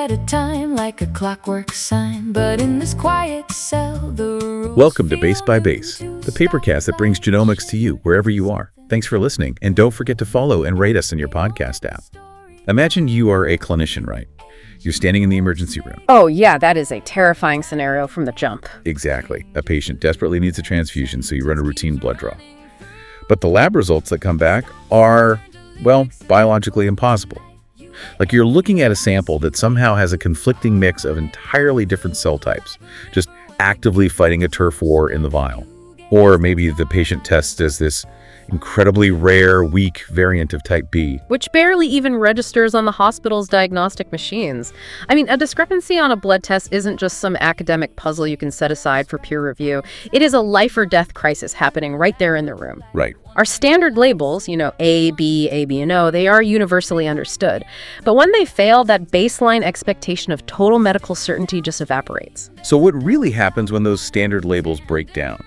at a time, like a clockwork sign. But in this quiet cell, the rules Welcome to Base feel by Base, new the papercast that brings genomics to you wherever you are. Thanks for listening, and don't forget to follow and rate us in your podcast app. Imagine you are a clinician, right? You're standing in the emergency room. Oh, yeah, that is a terrifying scenario from the jump. Exactly. A patient desperately needs a transfusion, so you run a routine blood draw. But the lab results that come back are, well, biologically impossible. Like you're looking at a sample that somehow has a conflicting mix of entirely different cell types, just actively fighting a turf war in the vial. Or maybe the patient tests as this incredibly rare, weak variant of type B. Which barely even registers on the hospital's diagnostic machines. I mean, a discrepancy on a blood test isn't just some academic puzzle you can set aside for peer review. It is a life or death crisis happening right there in the room. Right. Our standard labels, A, B, and O, they are universally understood. But when they fail, that baseline expectation of total medical certainty just evaporates. So what really happens when those standard labels break down?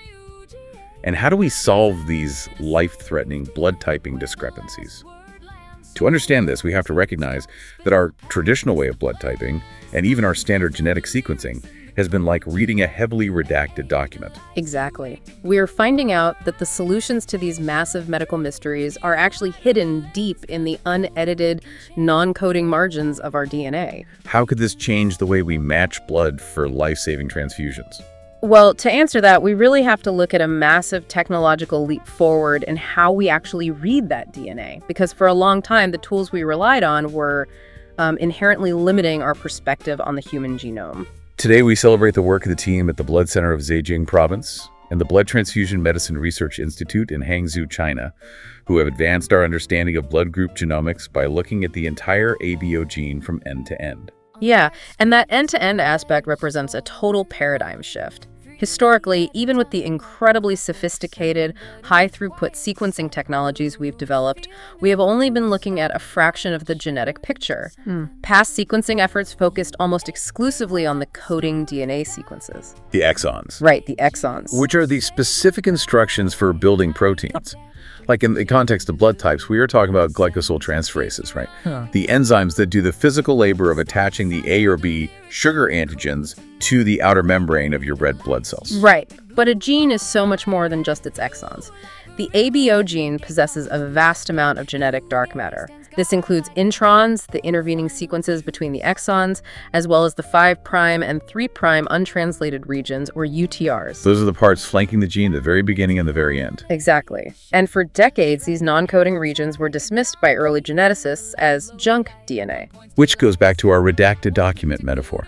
And how do we solve these life-threatening blood typing discrepancies? To understand this, we have to recognize that our traditional way of blood typing, and even our standard genetic sequencing, has been like reading a heavily redacted document. Exactly. We're finding out that the solutions to these massive medical mysteries are actually hidden deep in the unedited, non-coding margins of our DNA. How could this change the way we match blood for life-saving transfusions? Well, to answer that, we really have to look at a massive technological leap forward in how we actually read that DNA. Because for a long time, the tools we relied on were inherently limiting our perspective on the human genome. Today, we celebrate the work of the team at the Blood Center of Zhejiang Province and the Blood Transfusion Medicine Research Institute in Hangzhou, China, who have advanced our understanding of blood group genomics by looking at the entire ABO gene from end to end. Yeah, and that end-to-end aspect represents a total paradigm shift. Historically, even with the incredibly sophisticated, high-throughput sequencing technologies we've developed, we have only been looking at a fraction of the genetic picture. Past sequencing efforts focused almost exclusively on the coding DNA sequences. The exons. Right, the exons. Which are the specific instructions for building proteins. Like in the context of blood types, we are talking about glycosyltransferases, right? The enzymes that do the physical labor of attaching the A or B sugar antigens to the outer membrane of your red blood cells. Right, but a gene is so much more than just its exons. The ABO gene possesses a vast amount of genetic dark matter. This includes introns, the intervening sequences between the exons, as well as the 5' and 3' untranslated regions, or UTRs. Those are the parts flanking the gene at the very beginning and the very end. Exactly. And for decades, these non-coding regions were dismissed by early geneticists as junk DNA. Which goes back to our redacted document metaphor.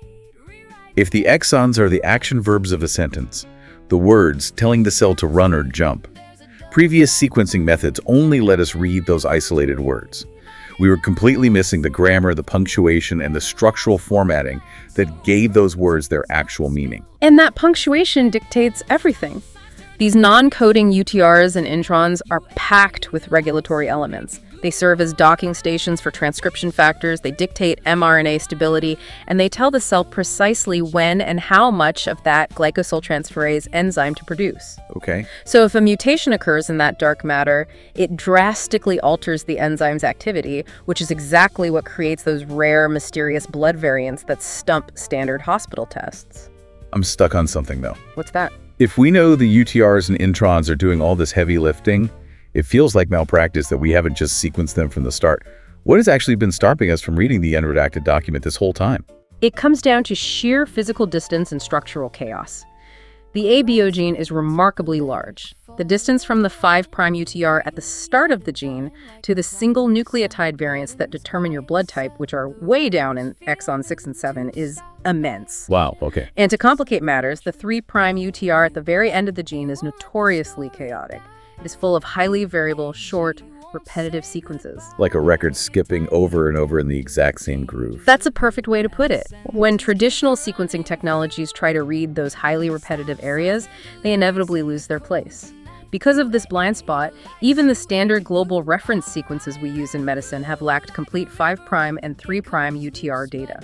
If the exons are the action verbs of a sentence, the words telling the cell to run or jump, previous sequencing methods only let us read those isolated words. We were completely missing the grammar, the punctuation, and the structural formatting that gave those words their actual meaning. And that punctuation dictates everything. These non-coding UTRs and introns are packed with regulatory elements. They serve as docking stations for transcription factors, they dictate mRNA stability, and they tell the cell precisely when and how much of that glycosyltransferase enzyme to produce. Okay. So if a mutation occurs in that dark matter, it drastically alters the enzyme's activity, which is exactly what creates those rare, mysterious blood variants that stump standard hospital tests. I'm stuck on something, though. What's that? If we know the UTRs and introns are doing all this heavy lifting, it feels like malpractice that we haven't just sequenced them from the start. What has actually been stopping us from reading the unredacted document this whole time? It comes down to sheer physical distance and structural chaos. The ABO gene is remarkably large. The distance from the 5' UTR at the start of the gene to the single nucleotide variants that determine your blood type, which are way down in exon 6 and 7, is immense. Wow, okay. And to complicate matters, the 3' UTR at the very end of the gene is notoriously chaotic. It is full of highly variable, short, repetitive sequences. Like a record skipping over and over in the exact same groove. That's a perfect way to put it. When traditional sequencing technologies try to read those highly repetitive areas, they inevitably lose their place. Because of this blind spot, even the standard global reference sequences we use in medicine have lacked complete 5' and 3' UTR data.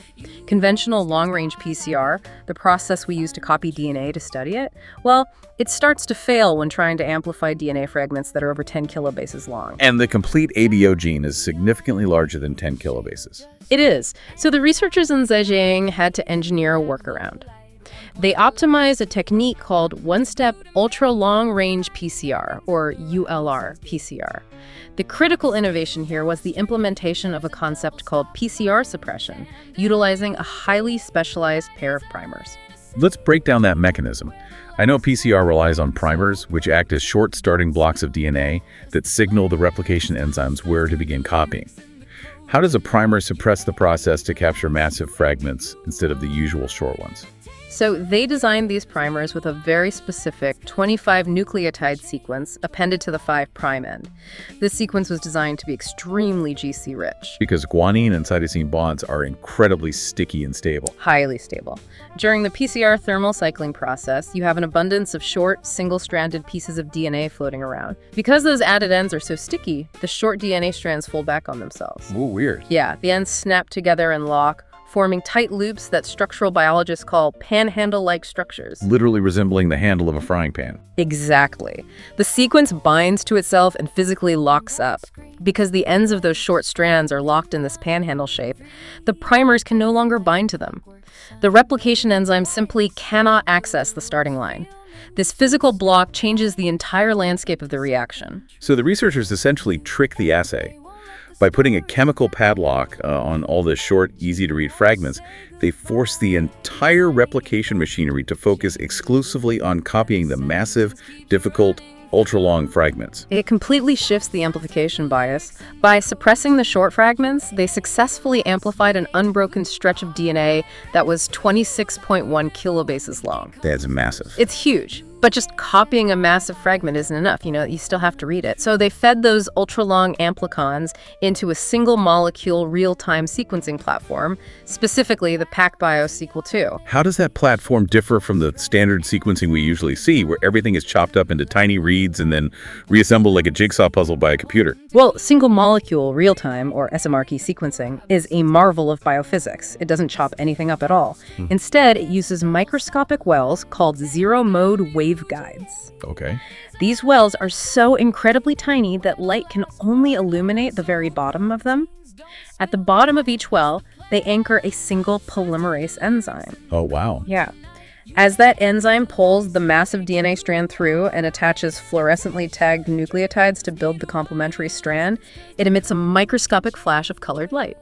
Conventional long-range PCR, the process we use to copy DNA to study it, well, it starts to fail when trying to amplify DNA fragments that are over 10 kilobases long. And the complete ABO gene is significantly larger than 10 kilobases. It is. So the researchers in Zhejiang had to engineer a workaround. They optimized a technique called one-step ultra-long-range PCR, or ULR PCR. The critical innovation here was the implementation of a concept called PCR suppression, utilizing a highly specialized pair of primers. Let's break down that mechanism. I know PCR relies on primers, which act as short starting blocks of DNA that signal the replication enzymes where to begin copying. How does a primer suppress the process to capture massive fragments instead of the usual short ones? So they designed these primers with a very specific 25 nucleotide sequence appended to the 5' end. This sequence was designed to be extremely GC-rich. Because guanine and cytosine bonds are incredibly sticky and stable. Highly stable. During the PCR thermal cycling process, you have an abundance of short, single-stranded pieces of DNA floating around. Because those added ends are so sticky, the short DNA strands fold back on themselves. Ooh, weird. Yeah, the ends snap together and lock, forming tight loops that structural biologists call panhandle-like structures. Literally resembling the handle of a frying pan. Exactly. The sequence binds to itself and physically locks up. Because the ends of those short strands are locked in this panhandle shape, the primers can no longer bind to them. The replication enzyme simply cannot access the starting line. This physical block changes the entire landscape of the reaction. So the researchers essentially trick the assay. By putting a chemical padlock on all the short, easy-to-read fragments, they force the entire replication machinery to focus exclusively on copying the massive, difficult, ultra-long fragments. It completely shifts the amplification bias. By suppressing the short fragments, they successfully amplified an unbroken stretch of DNA that was 26.1 kilobases long. That's massive. It's huge. But just copying a massive fragment isn't enough, you still have to read it. So they fed those ultra-long amplicons into a single molecule real-time sequencing platform, specifically the PacBio Sequel II. How does that platform differ from the standard sequencing we usually see, where everything is chopped up into tiny reads and then reassembled like a jigsaw puzzle by a computer? Well, single molecule real-time, or SMRT sequencing, is a marvel of biophysics. It doesn't chop anything up at all. Instead, it uses microscopic wells called zero-mode waveguides. Okay. These wells are so incredibly tiny that light can only illuminate the very bottom of them. At the bottom of each well, they anchor a single polymerase enzyme. Oh, wow. Yeah. As that enzyme pulls the massive DNA strand through and attaches fluorescently tagged nucleotides to build the complementary strand, it emits a microscopic flash of colored light.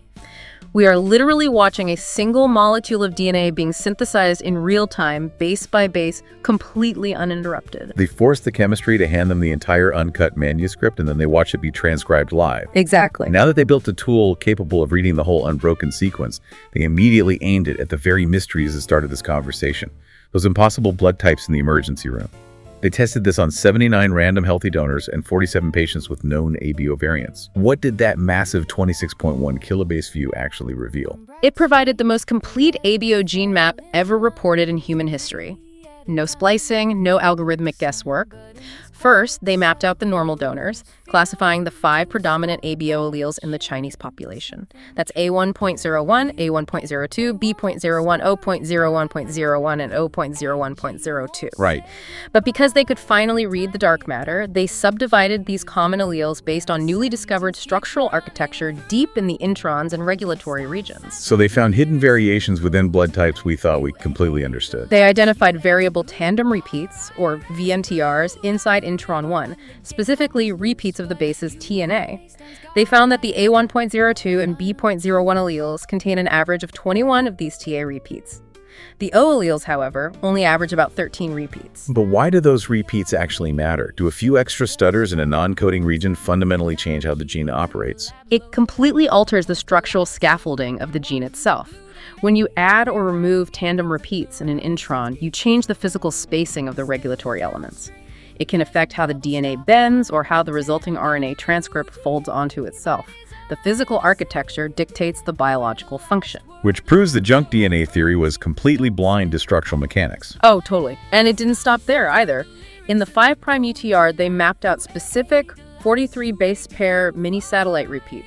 We are literally watching a single molecule of DNA being synthesized in real time, base by base, completely uninterrupted. They force the chemistry to hand them the entire uncut manuscript, and then they watch it be transcribed live. Exactly. Now that they built a tool capable of reading the whole unbroken sequence, they immediately aimed it at the very mysteries that started this conversation, those impossible blood types in the emergency room. They tested this on 79 random healthy donors and 47 patients with known ABO variants. What did that massive 26.1 kilobase view actually reveal? It provided the most complete ABO gene map ever reported in human history. No splicing, no algorithmic guesswork. First, they mapped out the normal donors, classifying the 5 predominant ABO alleles in the Chinese population. That's A1.01, A1.02, B.01, O.01.01, and O.01.02. Right. But because they could finally read the dark matter, they subdivided these common alleles based on newly discovered structural architecture deep in the introns and regulatory regions. So they found hidden variations within blood types we thought we completely understood. They identified variable tandem repeats, or VNTRs, inside intron 1, specifically repeats of the bases T and A. They found that the A1.02 and B.01 alleles contain an average of 21 of these TA repeats. The O alleles, however, only average about 13 repeats. But why do those repeats actually matter? Do a few extra stutters in a non-coding region fundamentally change how the gene operates? It completely alters the structural scaffolding of the gene itself. When you add or remove tandem repeats in an intron, you change the physical spacing of the regulatory elements. It can affect how the DNA bends or how the resulting RNA transcript folds onto itself. The physical architecture dictates the biological function. Which proves the junk DNA theory was completely blind to structural mechanics. Oh, totally. And it didn't stop there either. In the 5' UTR, they mapped out specific 43 base pair mini-satellite repeats.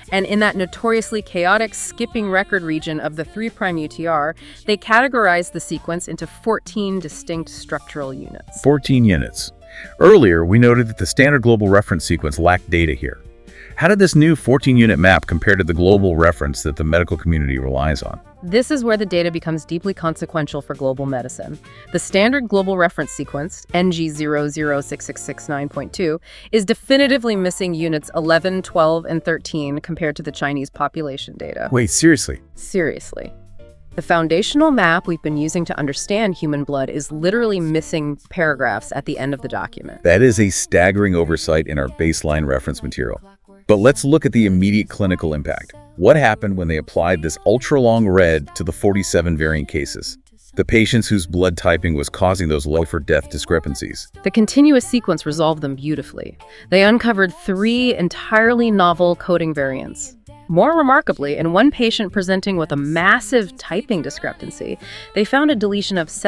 And in that notoriously chaotic skipping record region of the 3' UTR, they categorized the sequence into 14 distinct structural units. 14 units. Earlier, we noted that the standard global reference sequence lacked data here. How did this new 14-unit map compare to the global reference that the medical community relies on? This is where the data becomes deeply consequential for global medicine. The standard global reference sequence, NG006669.2, is definitively missing units 11, 12, and 13 compared to the Chinese population data. Wait, seriously? Seriously. The foundational map we've been using to understand human blood is literally missing paragraphs at the end of the document. That is a staggering oversight in our baseline reference material. But let's look at the immediate clinical impact. What happened when they applied this ultra-long read to the 47 variant cases? The patients whose blood typing was causing those life-or-death discrepancies. The continuous sequence resolved them beautifully. They uncovered 3 entirely novel coding variants. More remarkably, in one patient presenting with a massive typing discrepancy, they found a deletion of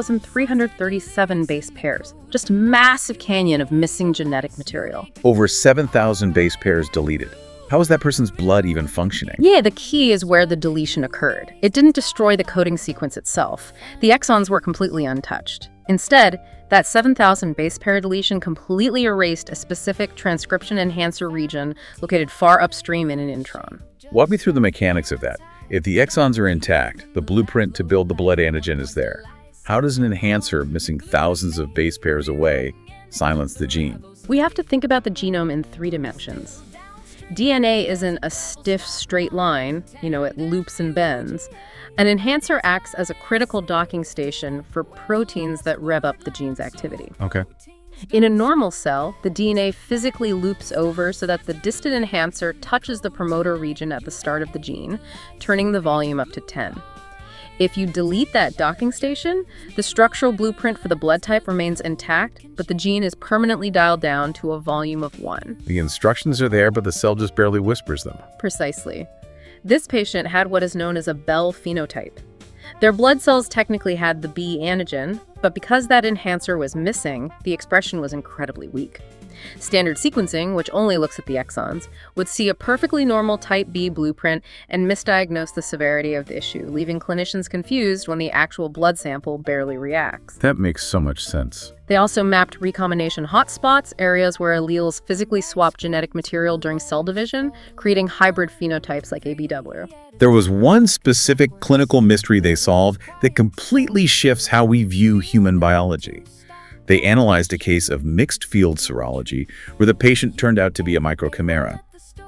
7,337 base pairs. Just a massive canyon of missing genetic material. Over 7,000 base pairs deleted. How is that person's blood even functioning? Yeah, the key is where the deletion occurred. It didn't destroy the coding sequence itself. The exons were completely untouched. Instead, that 7,000 base pair deletion completely erased a specific transcription enhancer region located far upstream in an intron. Walk me through the mechanics of that. If the exons are intact, the blueprint to build the blood antigen is there. How does an enhancer missing thousands of base pairs away silence the gene? We have to think about the genome in 3 dimensions. DNA isn't a stiff, straight line, it loops and bends. An enhancer acts as a critical docking station for proteins that rev up the gene's activity. Okay. In a normal cell, the DNA physically loops over so that the distant enhancer touches the promoter region at the start of the gene, turning the volume up to 10. If you delete that docking station, the structural blueprint for the blood type remains intact, but the gene is permanently dialed down to a volume of 1. The instructions are there, but the cell just barely whispers them. Precisely. This patient had what is known as a Bell phenotype. Their blood cells technically had the B antigen, but because that enhancer was missing, the expression was incredibly weak. Standard sequencing, which only looks at the exons, would see a perfectly normal type B blueprint and misdiagnose the severity of the issue, leaving clinicians confused when the actual blood sample barely reacts. That makes so much sense. They also mapped recombination hotspots, areas where alleles physically swap genetic material during cell division, creating hybrid phenotypes like ABW. There was one specific clinical mystery they solved that completely shifts how we view human biology. They analyzed a case of mixed field serology where the patient turned out to be a microchimera.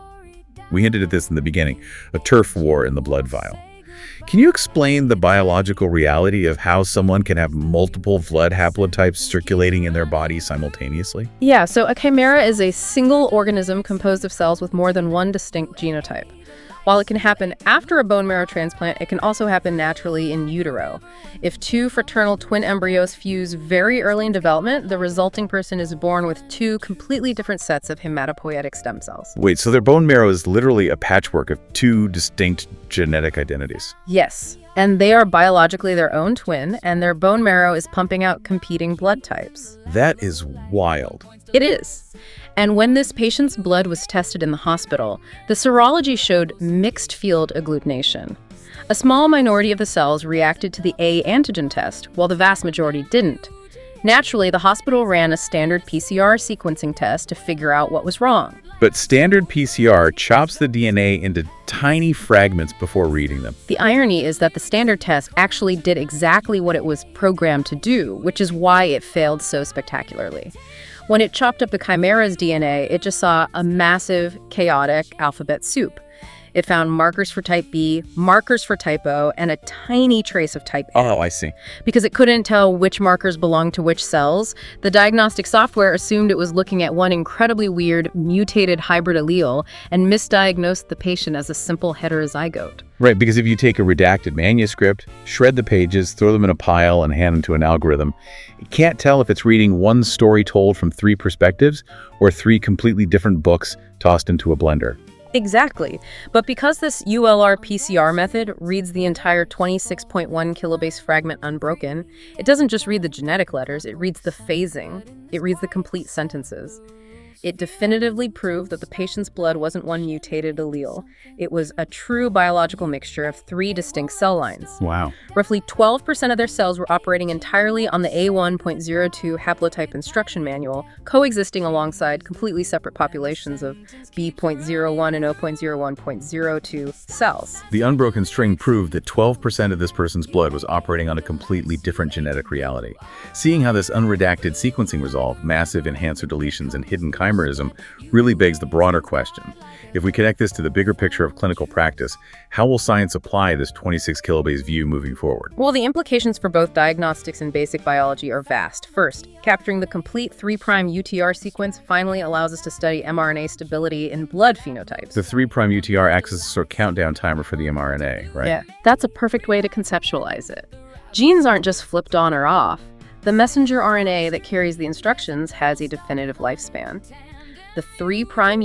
We hinted at this in the beginning, a turf war in the blood vial. Can you explain the biological reality of how someone can have multiple blood haplotypes circulating in their body simultaneously? Yeah, so a chimera is a single organism composed of cells with more than one distinct genotype. While it can happen after a bone marrow transplant, it can also happen naturally in utero. If 2 fraternal twin embryos fuse very early in development, the resulting person is born with 2 completely different sets of hematopoietic stem cells. Wait, so their bone marrow is literally a patchwork of 2 distinct genetic identities? Yes, and they are biologically their own twin, and their bone marrow is pumping out competing blood types. That is wild. It is. And when this patient's blood was tested in the hospital, the serology showed mixed field agglutination. A small minority of the cells reacted to the A antigen test, while the vast majority didn't. Naturally, the hospital ran a standard PCR sequencing test to figure out what was wrong. But standard PCR chops the DNA into tiny fragments before reading them. The irony is that the standard test actually did exactly what it was programmed to do, which is why it failed so spectacularly. When it chopped up the chimera's DNA, it just saw a massive, chaotic alphabet soup. It found markers for type B, markers for type O, and a tiny trace of type A. Oh, I see. Because it couldn't tell which markers belonged to which cells, the diagnostic software assumed it was looking at one incredibly weird, mutated hybrid allele and misdiagnosed the patient as a simple heterozygote. Right, because if you take a redacted manuscript, shred the pages, throw them in a pile, and hand them to an algorithm, it can't tell if it's reading one story told from 3 perspectives or 3 completely different books tossed into a blender. Exactly. But because this ULR-PCR method reads the entire 26.1 kilobase fragment unbroken, it doesn't just read the genetic letters, it reads the phasing. It reads the complete sentences. It definitively proved that the patient's blood wasn't one mutated allele. It was a true biological mixture of 3 distinct cell lines. Wow. Roughly 12% of their cells were operating entirely on the A1.02 haplotype instruction manual, coexisting alongside completely separate populations of B.01 and O.01.02 cells. The unbroken string proved that 12% of this person's blood was operating on a completely different genetic reality. Seeing how this unredacted sequencing resolved massive enhancer deletions and hidden chimerism really begs the broader question. If we connect this to the bigger picture of clinical practice, how will science apply this 26 kilobase view moving forward? Well, the implications for both diagnostics and basic biology are vast. First, capturing the complete 3' UTR sequence finally allows us to study mRNA stability in blood phenotypes. The 3' UTR acts as a sort of countdown timer for the mRNA, right? Yeah, that's a perfect way to conceptualize it. Genes aren't just flipped on or off. The messenger RNA that carries the instructions has a definitive lifespan. The 3'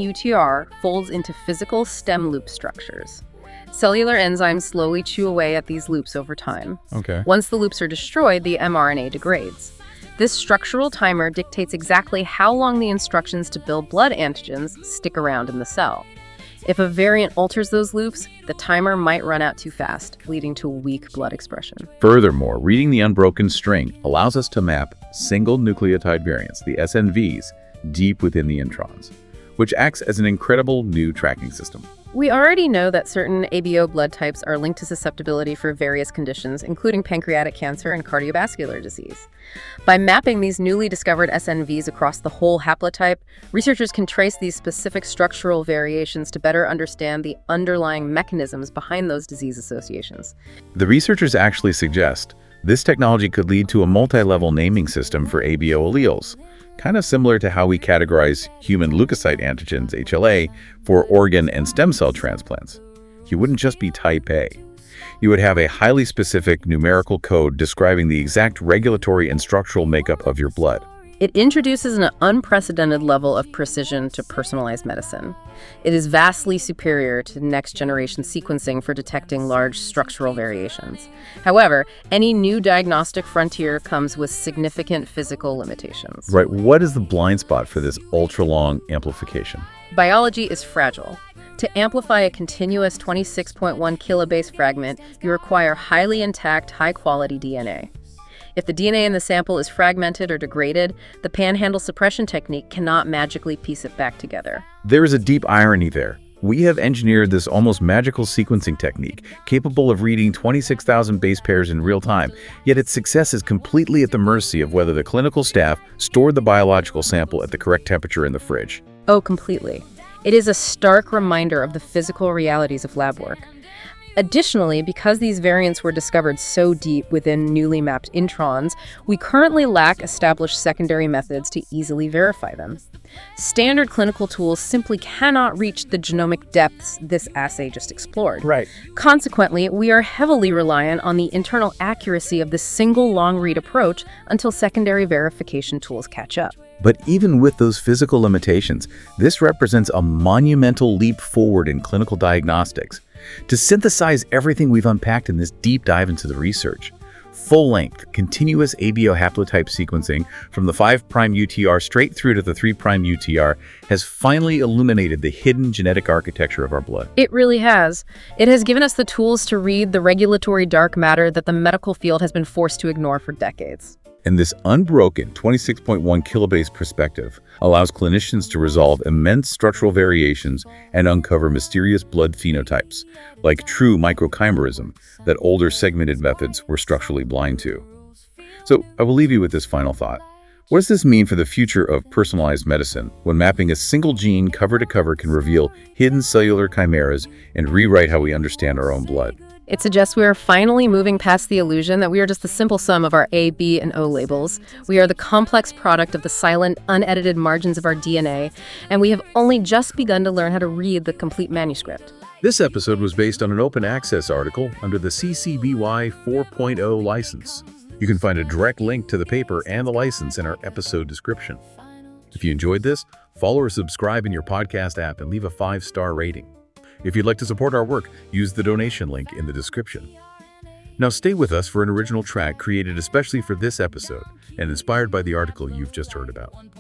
UTR folds into physical stem loop structures. Cellular enzymes slowly chew away at these loops over time. Okay. Once the loops are destroyed, the mRNA degrades. This structural timer dictates exactly how long the instructions to build blood antigens stick around in the cell. If a variant alters those loops, the timer might run out too fast, leading to weak blood expression. Furthermore, reading the unbroken string allows us to map single nucleotide variants, the SNVs, deep within the introns, which acts as an incredible new tracking system. We already know that certain ABO blood types are linked to susceptibility for various conditions, including pancreatic cancer and cardiovascular disease. By mapping these newly discovered SNVs across the whole haplotype, researchers can trace these specific structural variations to better understand the underlying mechanisms behind those disease associations. The researchers actually suggest this technology could lead to a multi-level naming system for ABO alleles, kind of similar to how we categorize human leukocyte antigens, HLA, for organ and stem cell transplants. You wouldn't just be type A. You would have a highly specific numerical code describing the exact regulatory and structural makeup of your blood. It introduces an unprecedented level of precision to personalized medicine. It is vastly superior to next-generation sequencing for detecting large structural variations. However, any new diagnostic frontier comes with significant physical limitations. Right, what is the blind spot for this ultra-long amplification? Biology is fragile. To amplify a continuous 26.1 kilobase fragment, you require highly intact, high-quality DNA. If the DNA in the sample is fragmented or degraded, the panhandle suppression technique cannot magically piece it back together. There is a deep irony there. We have engineered this almost magical sequencing technique, capable of reading 26,000 base pairs in real time, yet its success is completely at the mercy of whether the clinical staff stored the biological sample at the correct temperature in the fridge. Oh, completely. It is a stark reminder of the physical realities of lab work. Additionally, because these variants were discovered so deep within newly mapped introns, we currently lack established secondary methods to easily verify them. Standard clinical tools simply cannot reach the genomic depths this assay just explored. Right. Consequently, we are heavily reliant on the internal accuracy of this single long-read approach until secondary verification tools catch up. But even with those physical limitations, this represents a monumental leap forward in clinical diagnostics. To synthesize everything we've unpacked in this deep dive into the research, full-length, continuous ABO haplotype sequencing from the 5' UTR straight through to the 3' UTR has finally illuminated the hidden genetic architecture of our blood. It really has. It has given us the tools to read the regulatory dark matter that the medical field has been forced to ignore for decades. And this unbroken 26.1 kilobase perspective allows clinicians to resolve immense structural variations and uncover mysterious blood phenotypes, like true microchimerism that older segmented methods were structurally blind to. So I will leave you with this final thought. What does this mean for the future of personalized medicine when mapping a single gene cover to cover can reveal hidden cellular chimeras and rewrite how we understand our own blood? It suggests we are finally moving past the illusion that we are just the simple sum of our A, B, and O labels. We are the complex product of the silent, unedited margins of our DNA, and we have only just begun to learn how to read the complete manuscript. This episode was based on an open access article under the CC BY 4.0 license. You can find a direct link to the paper and the license in our episode description. If you enjoyed this, follow or subscribe in your podcast app and leave a 5-star rating. If you'd like to support our work, use the donation link in the description. Now stay with us for an original track created especially for this episode and inspired by the article you've just heard about.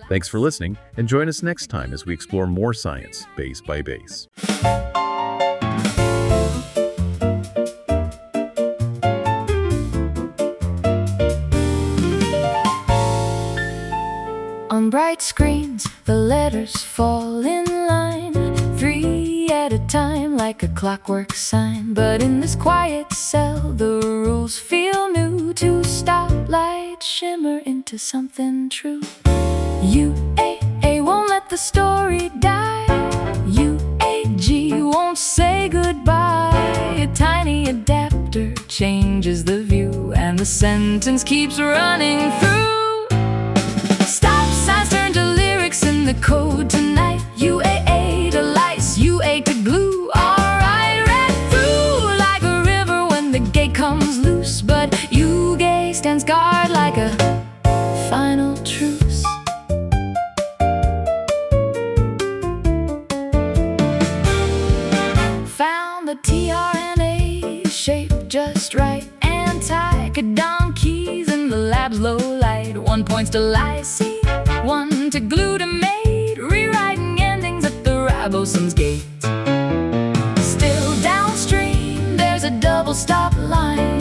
Thanks for listening, and join us next time as we explore more science, base by base. On bright screens, the letters fall in line, 3 at a time like a clockwork sign. But in this quiet cell, the rules feel new. To stop light shimmer into something true. UAA won't let the story die. UAG won't say goodbye. A tiny adapter changes the view, and the sentence keeps running through. Stop signs turn to lyrics in the code tonight. UAA to lights, UA to glue. Alright, read through like a river when the gate comes loose. But UGA stands guard like a final truce. Found the tRNA shape just right. Anti-codon keys in the lab's low light. 1 points to lysine, 1 to glutamate, rewriting endings at the ribosome's gate. Still downstream, there's a double stop line.